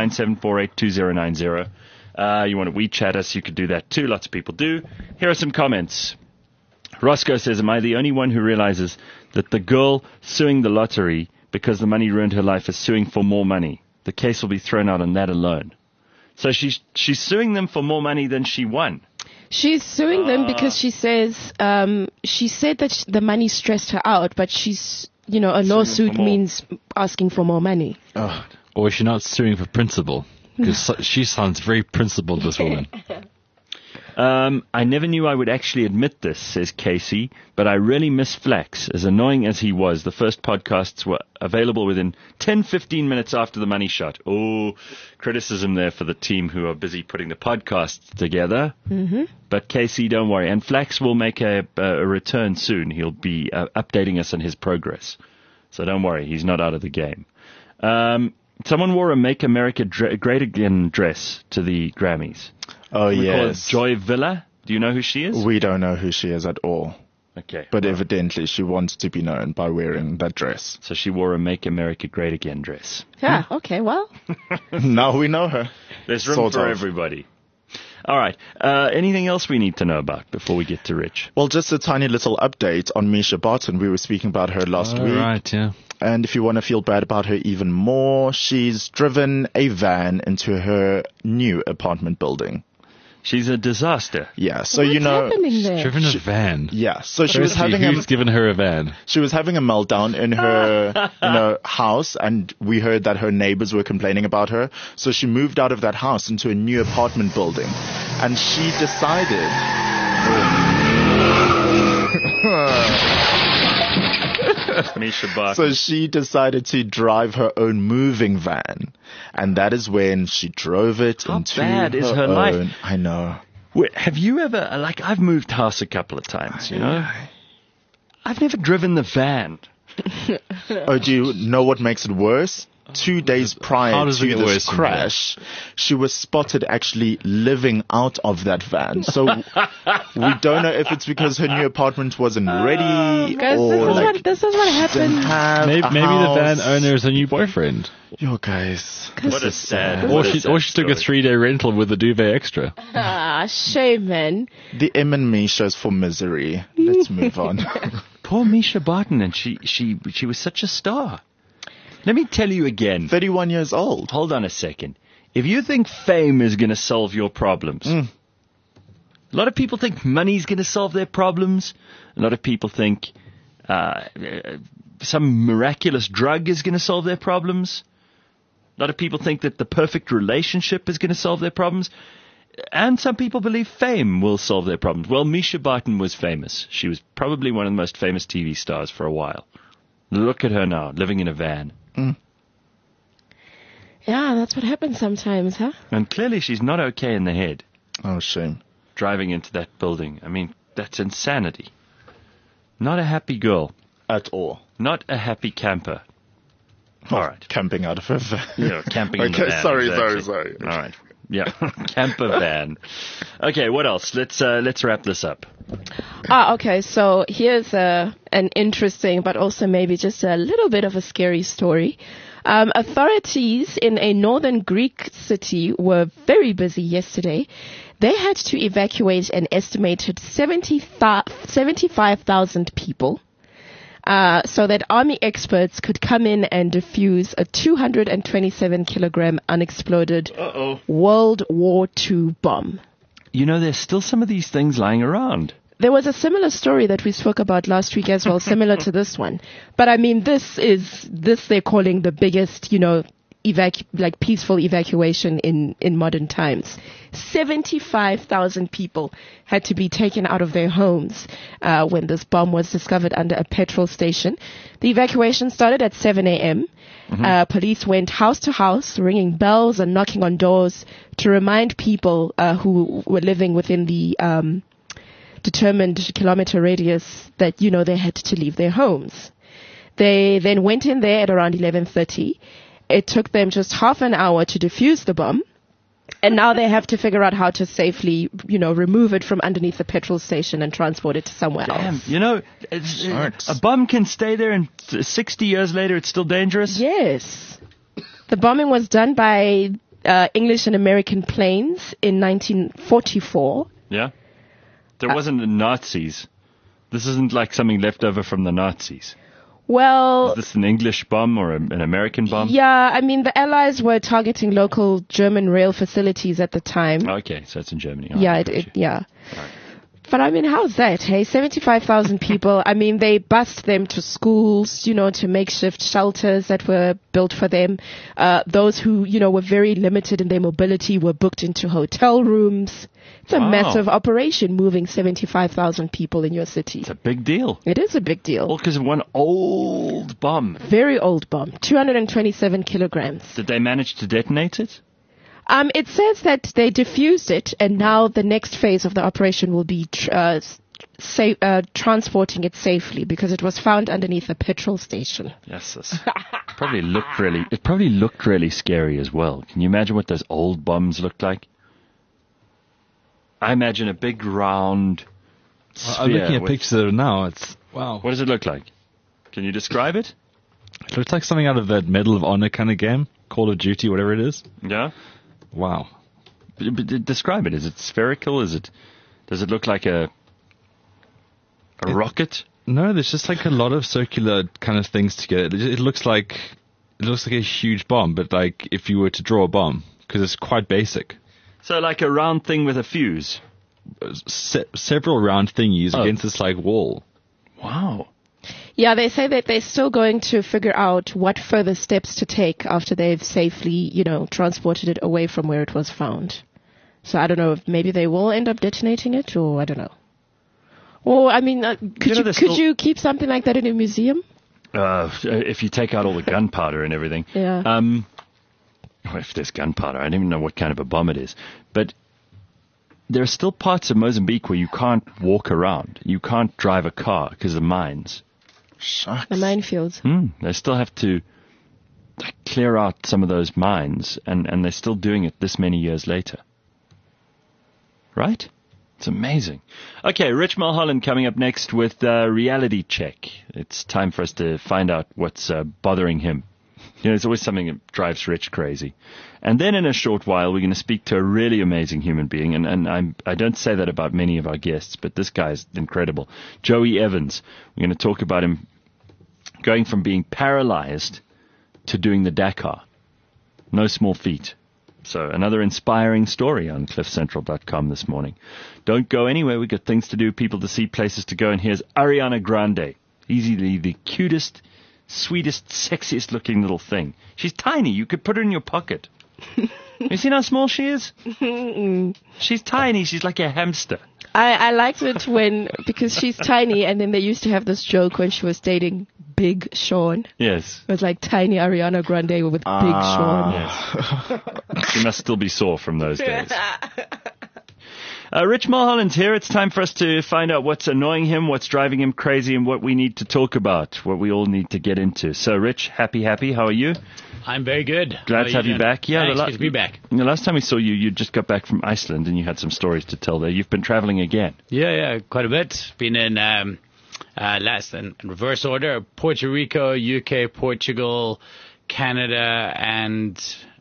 0797482090. You want to WeChat us, you could do that too. Lots of people do. Here are some comments. Roscoe says, am I the only one who realizes that the girl suing the lottery because the money ruined her life is suing for more money? The case will be thrown out on that alone. So she's suing them for more money than she won. She's suing them because she says she said that the money stressed her out, but she's, you know, a lawsuit means asking for more money. Or is she not suing for principle? Because she sounds very principled, this woman. I never knew I would actually admit this, says Casey, but I really miss Flax. As annoying as he was, the first podcasts were available within 10-15 minutes after the money shot. Oh, criticism there for the team who are busy putting the podcasts together. Mm-hmm. But Casey, don't worry. And Flax will make a return soon. He'll be updating us on his progress. So don't worry, he's not out of the game. Someone wore a Make America Great Again dress to the Grammys. Oh, We call yes. it Joy Villa. Do you know who she is? We don't know who she is at all. Okay. But evidently she wants to be known by wearing that dress. So she wore a Make America Great Again dress. Yeah, okay, well. Now we know her. There's room Sort for of. everybody. All right. Anything else we need to know about before we get to Rich? Well, just a tiny little update on Misha Barton. We were speaking about her last week. Right, yeah. And if you want to feel bad about her even more, she's driven a van into her new apartment building. She's a disaster. Yeah, so What's you know, happening there? Driven a van. yeah, so she was Firstly, having who's given her a van? she was having a meltdown in her house, and we heard that her neighbors were complaining about her. So she moved out of that house into a new apartment building, and she decided. Misha Barton. So she decided to drive her own moving van, and that is when she drove it How into bad is her own. life? I know. Wait, have you ever, I've moved house a couple of times, you know? I've never driven the van. Oh, do you know what makes it worse? 2 days How prior does it to get this worse from there? crash, she was spotted actually living out of that van. So we don't know if it's because her new apartment wasn't ready Guys, or this is what didn't happens. have Maybe a the van house. owner is a new boyfriend. Yo, guys. What a sad. Or what a she sad took a story. 3-day rental with a duvet extra. Ah, shame, man. The M and Me shows for misery. Let's move on. Poor Misha Barton, and she was such a star. Let me tell you again. 31 years old. Hold on a second. If you think fame is going to solve your problems, a lot of people think money's going to solve their problems. A lot of people think some miraculous drug is going to solve their problems. A lot of people think that the perfect relationship is going to solve their problems. And some people believe fame will solve their problems. Well, Misha Barton was famous. She was probably one of the most famous TV stars for a while. Look at her now, living in a van. Yeah, that's what happens sometimes, huh? And clearly she's not okay in the head, Oh, shame. driving into that building. I mean, that's insanity. Not a happy girl. At all. Not a happy camper. All right. Camping out of her van. Yeah, camping in the Okay, van. sorry. exactly. All right. Yeah, camper van. Okay, what else? Let's wrap this up. Okay, so here's an interesting but also maybe just a little bit of a scary story. Authorities in a northern Greek city were very busy yesterday. They had to evacuate an estimated 75,000 people so that army experts could come in and defuse a 227-kilogram unexploded World War II bomb. You know, there's still some of these things lying around. There was a similar story that we spoke about last week as well, similar to this one. But I mean, this they're calling the biggest, peaceful evacuation in modern times. 75,000 people had to be taken out of their homes when this bomb was discovered under a petrol station. The evacuation started at 7 a.m. Police went house to house, ringing bells and knocking on doors to remind people who were living within the determined kilometer radius that, they had to leave their homes. They then went in there at around 11:30. It took them just half an hour to defuse the bomb. And now they have to figure out how to safely, remove it from underneath the petrol station and transport it to somewhere else. Damn, a bomb can stay there and 60 years later it's still dangerous? Yes. The bombing was done by English and American planes in 1944. Yeah? There wasn't the Nazis. This isn't like something left over from the Nazis. Well, Is this an English bomb or an American bomb? yeah, I mean, the Allies were targeting local German rail facilities at the time. Okay, so it's in Germany. All Yeah, right, it gotcha. yeah. But I mean, how's that? Hey, 75,000 people. I mean, they bused them to schools, to makeshift shelters that were built for them. Those who, were very limited in their mobility were booked into hotel rooms. It's a massive operation, moving 75,000 people in your city. It's a big deal. It is a big deal. All because of one old bomb. Very old bomb. 227 kilograms. Did they manage to detonate it? It says that they defused it, and now the next phase of the operation will be transporting it safely, because it was found underneath a petrol station. Yes, it probably looked really scary as well. Can you imagine what those old bombs looked like? I imagine a big round sphere. I'm looking at pictures of it now. It's wow. What does it look like? Can you describe it? It looks like something out of that Medal of Honor kind of game, Call of Duty, whatever it is. Yeah. Wow. But describe it. Is it spherical? Does it look like a rocket? No, there's just like a lot of circular kind of things together. It looks like a huge bomb, but like if you were to draw a bomb, because it's quite basic. So like a round thing with a fuse. Several round thingies against this like wall. Wow. Yeah, they say that they're still going to figure out what further steps to take after they've safely, transported it away from where it was found. So I don't know if maybe they will end up detonating it, or I don't know. Or, I mean, could you keep something like that in a museum? If you take out all the gunpowder and everything. Yeah. If there's gunpowder, I don't even know what kind of a bomb it is. But there are still parts of Mozambique where you can't walk around. You can't drive a car because of the mines. Shucks. The minefields. They still have to clear out some of those mines, and they're still doing it this many years later. Right? It's amazing. Okay, Rich Mulholland coming up next with Reality Check. It's time for us to find out what's bothering him. There's always something that drives Rich crazy. And then in a short while, we're going to speak to a really amazing human being. And I don't say that about many of our guests, but this guy's incredible. Joey Evans. We're going to talk about him going from being paralyzed to doing the Dakar. No small feat. So another inspiring story on cliffcentral.com this morning. Don't go anywhere. We've got things to do, people to see, places to go. And here's Ariana Grande. Easily the cutest, sweetest, sexiest looking little thing. She's tiny. You could put her in your pocket. You seen how small she is? She's tiny. She's like a hamster. I liked it because she's tiny, and then they used to have this joke when she was dating Big Sean. Yes. It was like tiny Ariana Grande with Big Sean. Yes. She must still be sore from those days. Rich Mulholland's here. It's time for us to find out what's annoying him, what's driving him crazy, and what we need to talk about, what we all need to get into. So, Rich, happy. How are you? I'm very good. Glad to have you back. Yeah, it's good to be back. The last time we saw you, you just got back from Iceland, and you had some stories to tell there. You've been traveling again. Yeah, quite a bit. Been in last in reverse order: Puerto Rico, UK, Portugal, Canada, and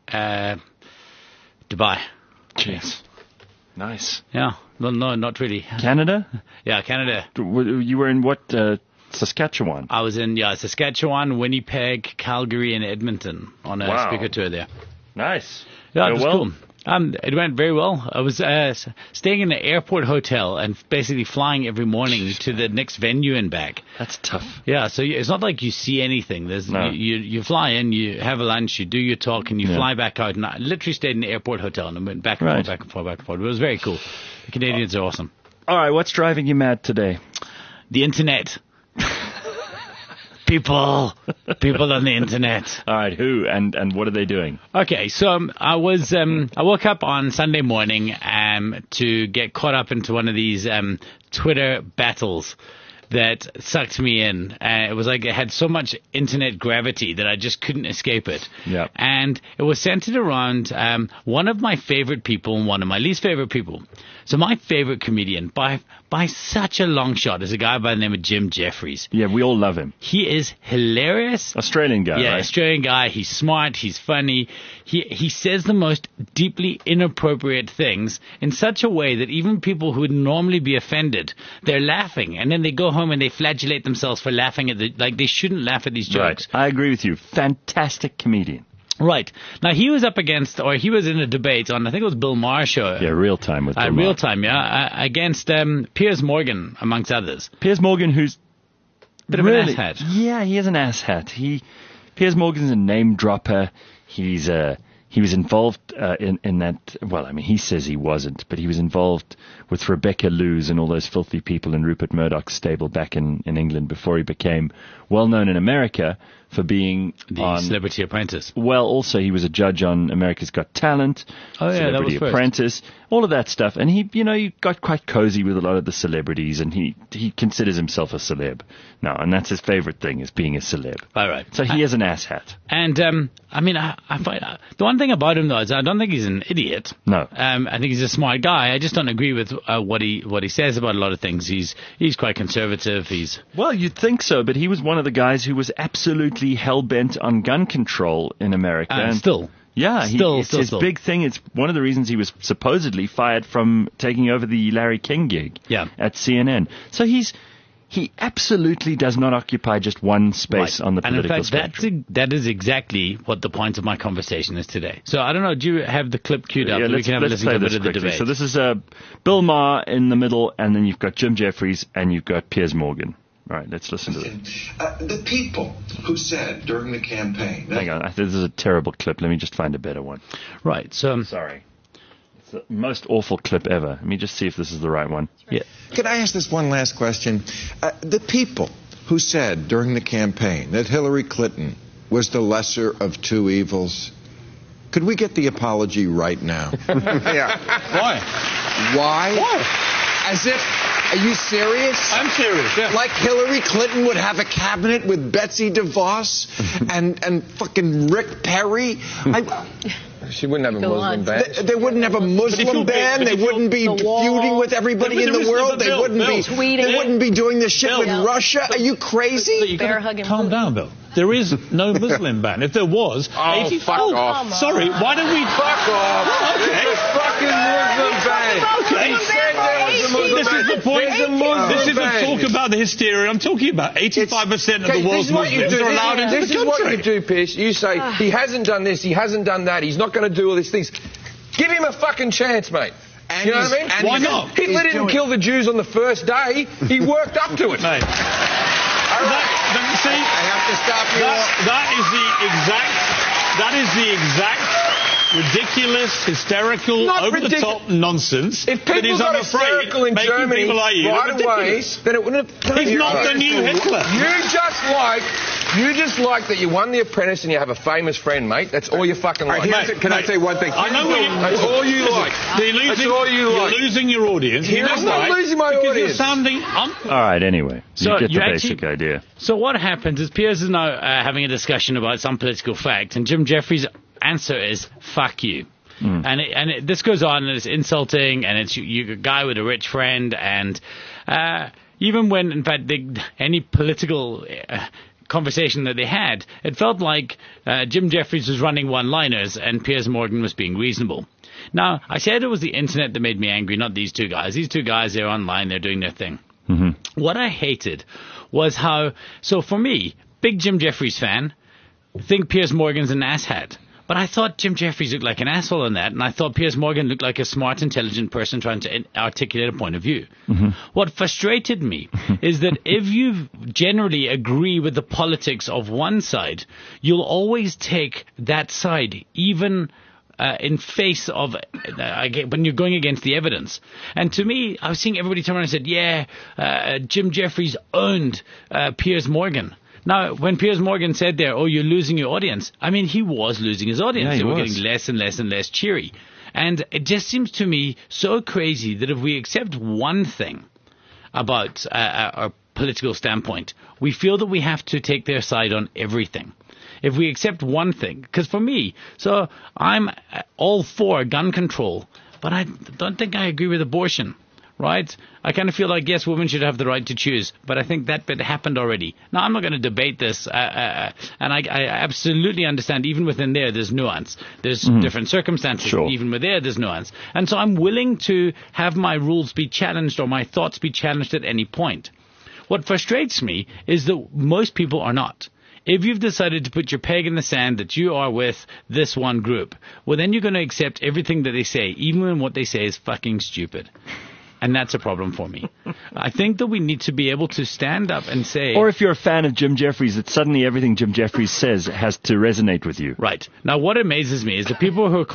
Dubai. Jeez. Nice. Yeah. No, not really. Canada? Yeah, Canada. You were in what? Saskatchewan. I was in Saskatchewan, Winnipeg, Calgary, and Edmonton on a speaker tour there. Nice. Yeah, it was cool. It went very well. I was staying in an airport hotel and basically flying every morning to the next venue and back. That's tough. Yeah, so it's not like you see anything. You fly in, you have a lunch, you do your talk, and you fly back out. And I literally stayed in the airport hotel and went back and forth. It was very cool. The Canadians are awesome. All right, what's driving you mad today? The internet. People on the internet. All right, who and what are they doing? Okay, so I woke up on Sunday morning to get caught up into one of these Twitter battles that sucked me in. It was like it had so much internet gravity that I just couldn't escape it. Yeah. And it was centered around one of my favorite people and one of my least favorite people. So my favorite comedian by such a long shot is a guy by the name of Jim Jeffries. Yeah, we all love him. He is hilarious. Australian guy, yeah, right? Australian guy. He's smart. He's funny. He says the most deeply inappropriate things in such a way that even people who would normally be offended, they're laughing. And then they go home and they flagellate themselves for laughing at they shouldn't laugh at these jokes. Right. I agree with you. Fantastic comedian. Right. Now, he was he was in a debate on, I think it was Bill Maher's show. Yeah, Real Time with Bill Maher. Real Time, yeah, against Piers Morgan, amongst others. Piers Morgan, who's bit of an asshat. Yeah, he is an asshat. Piers Morgan's a name dropper. He was involved in that. Well, I mean, he says he wasn't, but he was involved with Rebecca Lewis and all those filthy people in Rupert Murdoch's stable back in England before he became well known in America for being the Celebrity Apprentice. Well, also he was a judge on America's Got Talent, Celebrity Apprentice, all of that stuff. And he got quite cozy with a lot of the celebrities, and he considers himself a celeb now, and that's his favorite thing, is being a celeb. All right. So he is an asshat. And I mean, I find the one thing about him though is I don't think he's an idiot. No. I think he's a smart guy. I just don't agree with what he says about a lot of things. He's quite conservative. Well, you'd think so, but he was one of the guys who was absolutely hell-bent on gun control in America. And still. Yeah, his big thing is one of the reasons he was supposedly fired from taking over the Larry King gig at CNN. So he absolutely does not occupy just one space on the political spectrum. That is exactly what the point of my conversation is today. So I don't know, do you have the clip queued up? Yeah, we can have a listen to a bit of the debate. So this is Bill Maher in the middle, and then you've got Jim Jeffries, and you've got Piers Morgan. All right, let's listen to this. The people who said during the campaign... Hang on, this is a terrible clip. Let me just find a better one. Right, so... Sorry. It's the most awful clip ever. Let me just see if this is the right one. Yeah. Can I ask this one last question? The people who said during the campaign that Hillary Clinton was the lesser of two evils, could we get the apology right now? Yeah. Why? As if... Are you serious? I'm serious, yeah. Like Hillary Clinton would have a cabinet with Betsy DeVos and fucking Rick Perry? She wouldn't have a Muslim ban. They wouldn't have a Muslim ban. They wouldn't be feuding with everybody in the world. They wouldn't be doing this shit with Russia. Are you crazy? Calm down, Bill. There is no Muslim ban. If there was, fuck off. Sorry, why don't we... Fuck off. Okay. There's a fucking Muslim ban. Okay. This is the point. This isn't talk about the hysteria. I'm talking about 85% of the world's Muslims are allowed into the country. This is what you do, Piers. You say, he hasn't done this, he hasn't done that, he's not going to do all these things. Give him a fucking chance, mate. And you know what I mean? Why not? Hitler didn't kill the Jews on the first day. He worked up to it. Mate. I have to stop you. That is the exact ridiculous, hysterical, over-the-top nonsense. If people got hysterical in Germany right away, then it wouldn't have... He's not the new Hitler. You just like that you won The Apprentice and you have a famous friend, mate. That's all you fucking like. Can I say one thing? I know that's all you like. That's all you like. You're losing your audience. I'm not losing my audience. You're sounding... All right, anyway. So you get the basic idea. So what happens is Piers is now having a discussion about some political fact, and Jim Jeffries' answer is, fuck you. And this goes on, and it's insulting, and it's you a guy with a rich friend, and even when, in fact, any political... conversation that they had, it felt like Jim Jeffries was running one-liners and Piers Morgan was being reasonable. Now, I said it was the internet that made me angry, not these two guys. These two guys, they're online, they're doing their thing. Mm-hmm. What I hated was how... So for me, big Jim Jeffries fan, think Piers Morgan's an asshat. But I thought Jim Jeffries looked like an asshole in that, and I thought Piers Morgan looked like a smart, intelligent person trying to articulate a point of view. Mm-hmm. What frustrated me is that if you generally agree with the politics of one side, you'll always take that side, even in face of when you're going against the evidence. And to me, I was seeing everybody turn around and said, Jim Jeffries owned Piers Morgan. Now, when Piers Morgan said there, oh, you're losing your audience, I mean, he was losing his audience. They were getting less and less and less cheery. And it just seems to me so crazy that if we accept one thing about our political standpoint, we feel that we have to take their side on everything. If we accept one thing, because for me, so I'm all for gun control, but I don't think I agree with abortion. Right? I kind of feel like, yes, women should have the right to choose, but I think that bit happened already. Now, I'm not going to debate this, and I absolutely understand even within there's nuance. There's different circumstances. Sure. Even with there's nuance. And so I'm willing to have my rules be challenged or my thoughts be challenged at any point. What frustrates me is that most people are not. If you've decided to put your peg in the sand that you are with this one group, well, then you're going to accept everything that they say, even when what they say is fucking stupid. And that's a problem for me. I think that we need to be able to stand up and say... Or if you're a fan of Jim Jeffries, that suddenly everything Jim Jeffries says has to resonate with you. Right. Now, what amazes me is the people who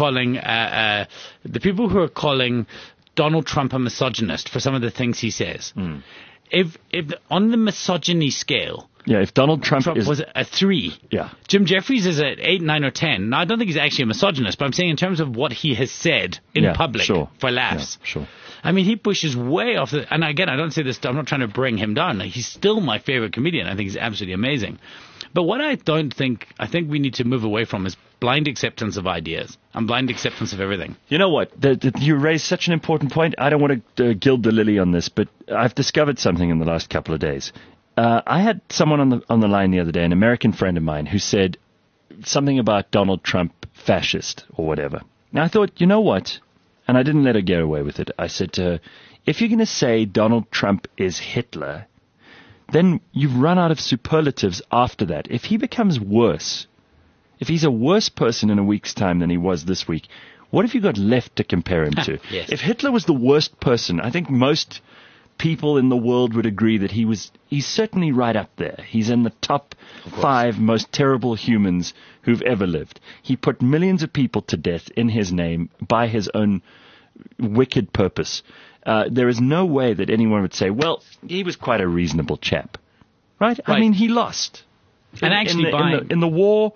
are calling Donald Trump a misogynist for some of the things he says. If on the misogyny scale... Yeah, if Donald Trump was a 3. Yeah. Jim Jeffries is at 8, 9, or 10. Now, I don't think he's actually a misogynist, but I'm saying in terms of what he has said in public for laughs. Yeah, sure. I mean, he pushes way off the... And again, I don't say this... I'm not trying to bring him down. He's still my favorite comedian. I think he's absolutely amazing. But what I think we need to move away from is blind acceptance of ideas and blind acceptance of everything. You know what? You raised such an important point. I don't want to gild the lily on this, but I've discovered something in the last couple of days. I had someone on the line the other day, an American friend of mine, who said something about Donald Trump fascist or whatever. Now, I thought, you know what? And I didn't let her get away with it. I said to her, if you're going to say Donald Trump is Hitler, then you've run out of superlatives after that. If he becomes worse, if he's a worse person in a week's time than he was this week, what have you got left to compare him to? Yes. If Hitler was the worst person, I think most people in the world would agree that he's certainly right up there. He's in the top 5 most terrible humans who've ever lived. He put millions of people to death in his name by his own wicked purpose. There is no way that anyone would say, well, he was quite a reasonable chap. Right? I mean, he lost. And actually in the war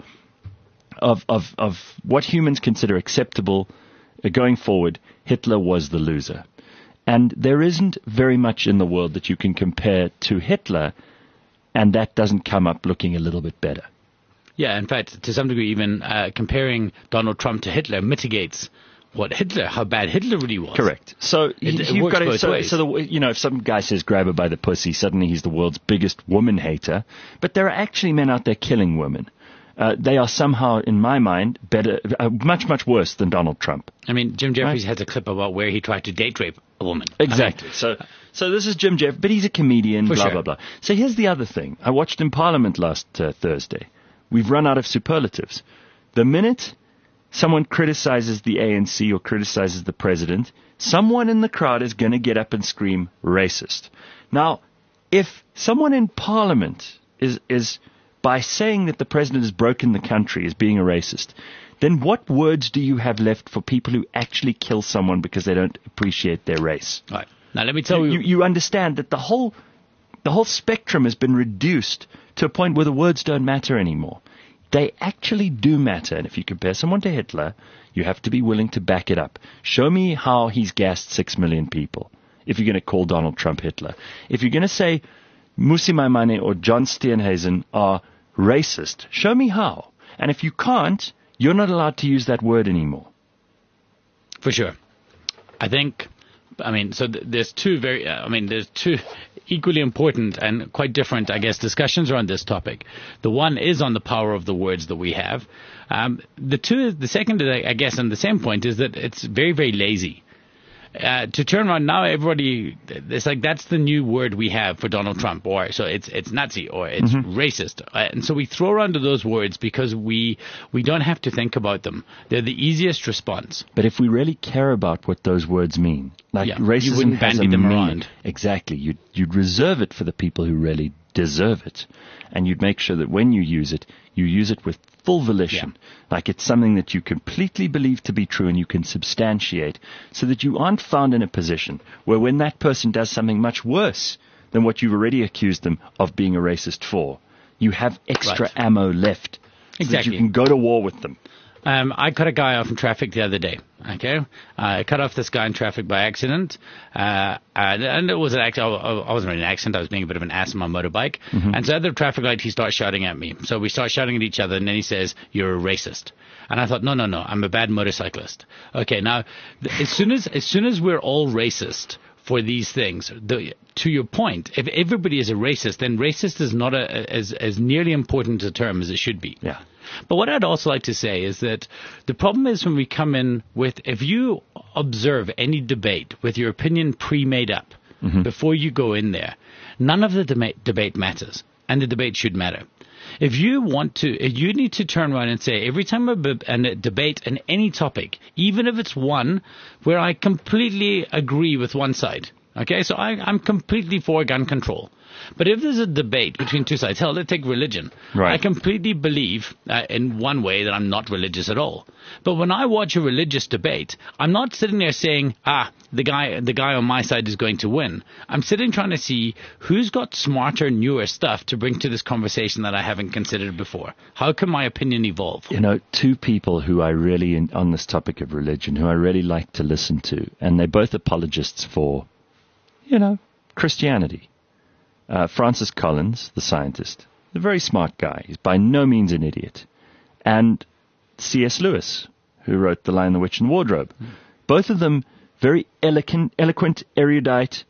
of what humans consider acceptable going forward, Hitler was the loser. And there isn't very much in the world that you can compare to Hitler, and that doesn't come up looking a little bit better. Yeah, in fact, to some degree, even comparing Donald Trump to Hitler mitigates how bad Hitler really was. Correct. So it works both ways. If some guy says grab her by the pussy, suddenly he's the world's biggest woman hater. But there are actually men out there killing women. They are somehow, in my mind, much, much worse than Donald Trump. I mean, Jim Jeffries has a clip about where he tried to date rape a woman. Exactly. So this is Jim Jeffries, but he's a comedian, blah, blah. So here's the other thing. I watched in Parliament last Thursday. We've run out of superlatives. The minute someone criticizes the ANC or criticizes the president, someone in the crowd is going to get up and scream racist. Now, if someone in Parliament is by saying that the president has broken the country as being a racist, then what words do you have left for people who actually kill someone because they don't appreciate their race? Right. Now, let me tell you... You understand that the whole spectrum has been reduced to a point where the words don't matter anymore. They actually do matter. And if you compare someone to Hitler, you have to be willing to back it up. Show me how he's gassed 6 million people if you're going to call Donald Trump Hitler. If you're going to say Mmusi Maimane or John Steenhuisen are racist, show me how. And if you can't, you're not allowed to use that word anymore. For sure. There's two equally important and quite different, I guess, discussions around this topic. The one is on the power of the words that we have. The second, I guess, on the same point is that it's very, very lazy. To turn around now, everybody, it's like that's the new word we have for Donald Trump, or so it's Nazi or it's racist, and so we throw around to those words because we don't have to think about them. They're the easiest response. But if we really care about what those words mean, racism you wouldn't has bandy a them meaning. around. Exactly, you'd reserve it for the people who really deserve it, and you'd make sure that when you use it with full volition, like it's something that you completely believe to be true and you can substantiate, so that you aren't found in a position where when that person does something much worse than what you've already accused them of being a racist for, you have extra ammo left so that you can go to war with them. I cut a guy off in traffic the other day. Okay, I cut off this guy in traffic by accident, and it was an accident. I wasn't really an accident. I was being a bit of an ass on my motorbike, and so at the traffic light, he starts shouting at me. So we start shouting at each other, and then he says, "You're a racist." And I thought, no, I'm a bad motorcyclist. Okay, now as soon as we're all racist for these things, to your point, if everybody is a racist, then racist is not as nearly important a term as it should be. Yeah. But what I'd also like to say is that the problem is when we come in with, if you observe any debate with your opinion pre-made up before you go in there, none of the debate matters, and the debate should matter. If you want to, you need to turn around and say, every time a debate on any topic, even if it's one where I completely agree with one side, okay, so I'm completely for gun control. But if there's a debate between two sides, hell, let's take religion. Right. I completely believe in one way that I'm not religious at all. But when I watch a religious debate, I'm not sitting there saying, the guy on my side is going to win. I'm sitting trying to see who's got smarter, newer stuff to bring to this conversation that I haven't considered before. How can my opinion evolve? You know, two people who I really, on this topic of religion, who I really like to listen to, and they're both apologists for, Christianity. Francis Collins, the scientist, a very smart guy. He's by no means an idiot. And C.S. Lewis, who wrote The Lion, the Witch, and the Wardrobe. Both of them very eloquent, erudite,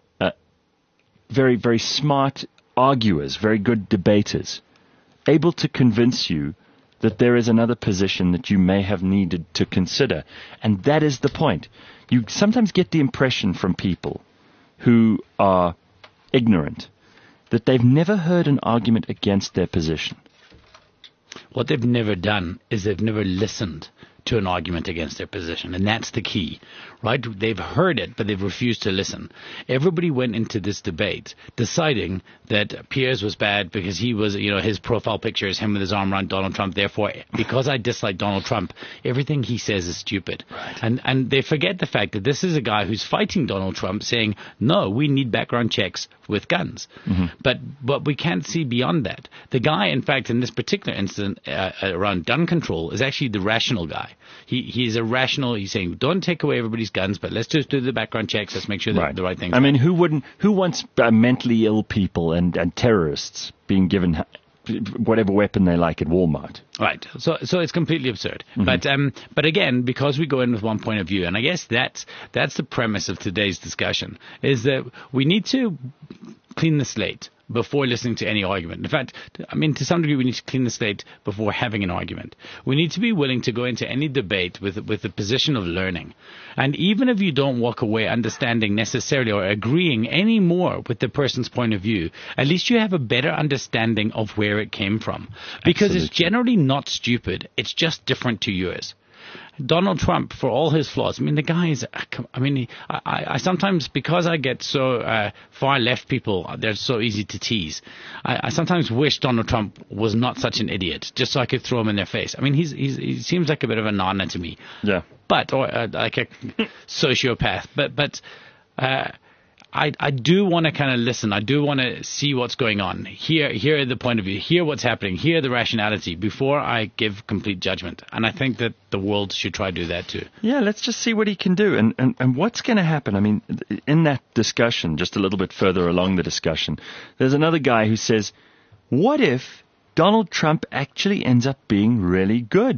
very, very smart arguers, very good debaters, able to convince you that there is another position that you may have needed to consider. And that is the point. You sometimes get the impression from people who are ignorant that they've never heard an argument against their position. What they've never done is they've never listened to an argument against their position, and that's the key, right? They've heard it, but they've refused to listen. Everybody went into this debate deciding that Piers was bad because he was, his profile picture is him with his arm around Donald Trump. Therefore, because I dislike Donald Trump, everything he says is stupid. Right. And they forget the fact that this is a guy who's fighting Donald Trump, saying, no, we need background checks with guns. Mm-hmm. But we can't see beyond that. The guy, in fact, in this particular incident around gun control is actually the rational guy. He's irrational. He's saying, don't take away everybody's guns, but let's just do the background checks. Let's make sure that the right things. I mean, who wants mentally ill people and terrorists being given whatever weapon they like at Walmart? Right. So it's completely absurd. Mm-hmm. But again, because we go in with one point of view, and I guess that's the premise of today's discussion, is that we need to clean the slate before listening to any argument. In fact, to some degree, we need to clean the slate before having an argument. We need to be willing to go into any debate with the position of learning. And even if you don't walk away understanding necessarily or agreeing any more with the person's point of view, at least you have a better understanding of where it came from. Because It's generally not stupid. It's just different to yours. Donald Trump, for all his flaws, the guy is, I sometimes, because I get so far left people, they're so easy to tease, I sometimes wish Donald Trump was not such an idiot, just so I could throw him in their face. He seems like a bit of a nana to me. Yeah. Or like a sociopath. But I do want to kind of listen. I do want to see what's going on. Hear the point of view. Hear what's happening. Hear the rationality before I give complete judgment. And I think that the world should try to do that too. Yeah, let's just see what he can do. And what's going to happen? In that discussion, just a little bit further along the discussion, there's another guy who says, what if Donald Trump actually ends up being really good?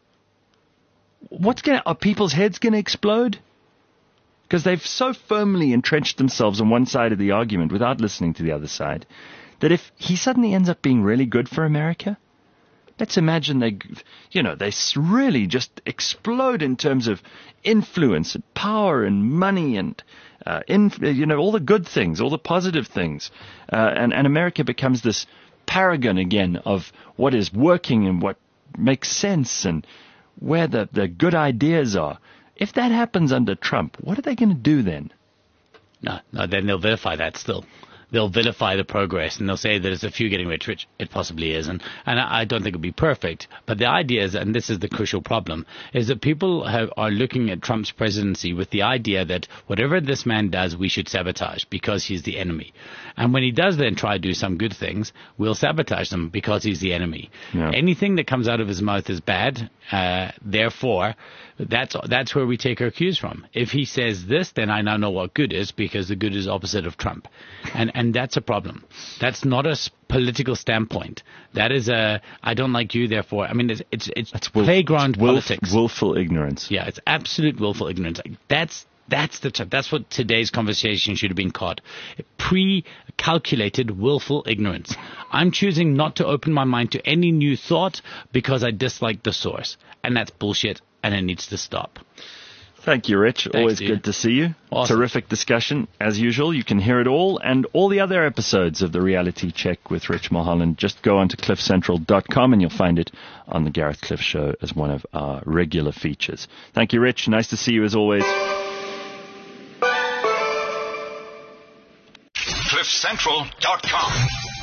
Are people's heads going to explode? Because they've so firmly entrenched themselves on one side of the argument without listening to the other side, that if he suddenly ends up being really good for America, let's imagine they really just explode in terms of influence and power and money and all the good things, all the positive things, and America becomes this paragon again of what is working and what makes sense and where the good ideas are. If that happens under Trump, what are they going to do then? No, then they'll vilify that still. They'll vilify the progress, and they'll say that it's a few getting rich, which it possibly is. And I don't think it'll be perfect. But the idea is, and this is the crucial problem, is that people are looking at Trump's presidency with the idea that whatever this man does, we should sabotage because he's the enemy. And when he does then try to do some good things, we'll sabotage them because he's the enemy. Yeah. Anything that comes out of his mouth is bad. Therefore, that's where we take our cues from. If he says this, then I now know what good is, because the good is opposite of Trump. And that's a problem. That's not a political standpoint. That is I don't like you, therefore. It's playground politics. Willful ignorance. Yeah, it's absolute willful ignorance. That's what today's conversation should have been called. Pre-calculated willful ignorance. I'm choosing not to open my mind to any new thought because I dislike the source. And that's bullshit, and it needs to stop. Thank you, Rich. Thanks, Always dude. good to see you. Awesome. Terrific discussion, as usual. You can hear it all and all the other episodes of The Reality Check with Rich Mulholland. Just go on to cliffcentral.com and you'll find it on The Gareth Cliff Show as one of our regular features. Thank you, Rich. Nice to see you as always. cliffcentral.com